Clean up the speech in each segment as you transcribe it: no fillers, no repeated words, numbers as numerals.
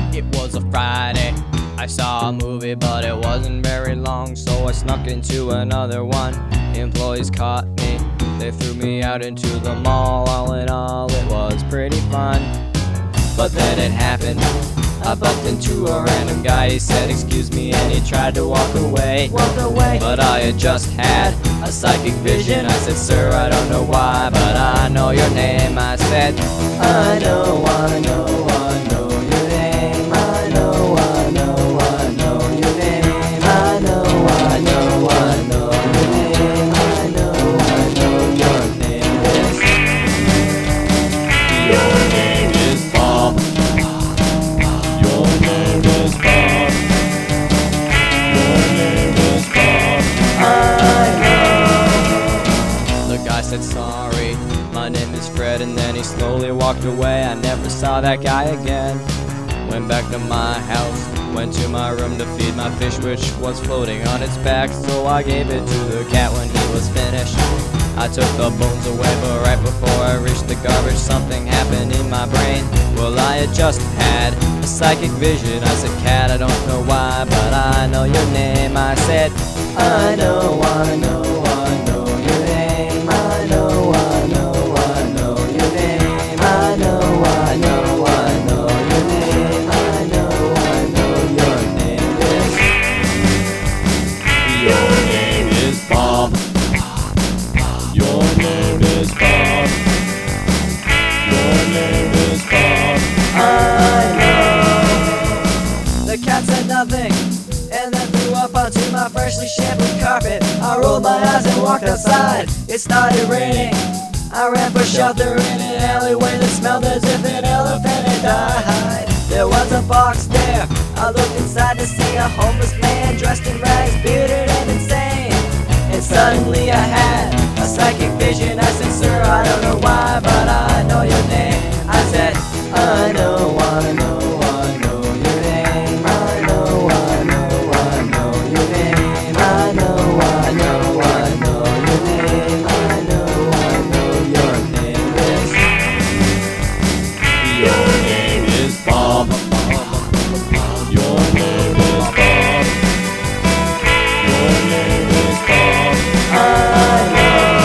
It was a Friday. I saw a movie, but it wasn't very long, so I snuck into another one. Employees caught me, they threw me out into the mall. All in all, it was pretty fun. But then it happened. I bumped into a random guy. He said, "Excuse me," and he tried to walk away. But I had just had a psychic vision. I said, "Sir, I don't know why, but I know your name." I said, I know your name. I know your name. I know your name. I know your name. I know your name. Your name is Bob. Your name is Bob. Your name is Bob. I know. The guy said, "Sorry, my name is Fred," and then he slowly walked away. I never saw that guy again. Went back to my house, went to my room to feed my fish, which was floating on its back, so I gave it to the cat when he was finished. I took the bones away, but right before I reached the garbage, something happened in my brain. Well, I had just had a psychic vision. I said, "Cat, I don't know why, but I know your name." I said, I know your name. I know your name. I know your name. I know your name. I know your name is. Your name is Bob. Your name is Bob. Your name is Bob. I know. The cat said nothing, and then threw up onto my freshly shampooed carpet. I rolled my eyes and walked outside. It started raining. I ran for shelter in an alleyway that smelled as if an elephant had died. There was a box there. I looked inside to see a homeless man dressed in rags, bearded and insane. And suddenly I had a psychic vision. I said, "Sir, I don't know why, but I know your name." I said, I know your name. I know your name. I know your name. I know your name. I know your name is. Your name is Bob. Your name is Bob. Your name is Bob. I know.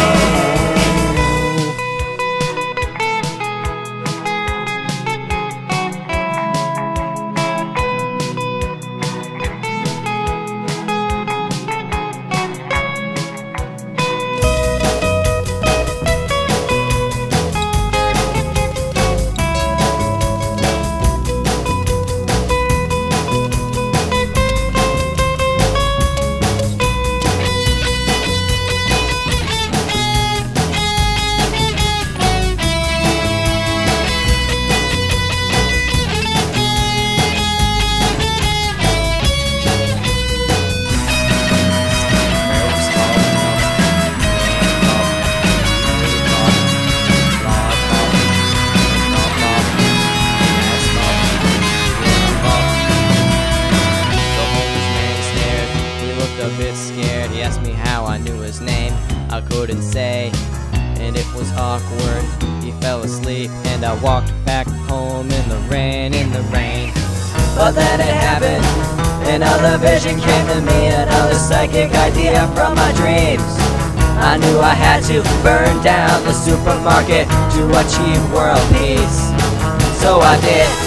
A bit scared, he asked me how I knew his name. I couldn't say, and it was awkward. He fell asleep, and I walked back home in the rain. But then it happened. Another vision came to me, another psychic idea from my dreams. I knew I had to burn down the supermarket to achieve world peace. So I did.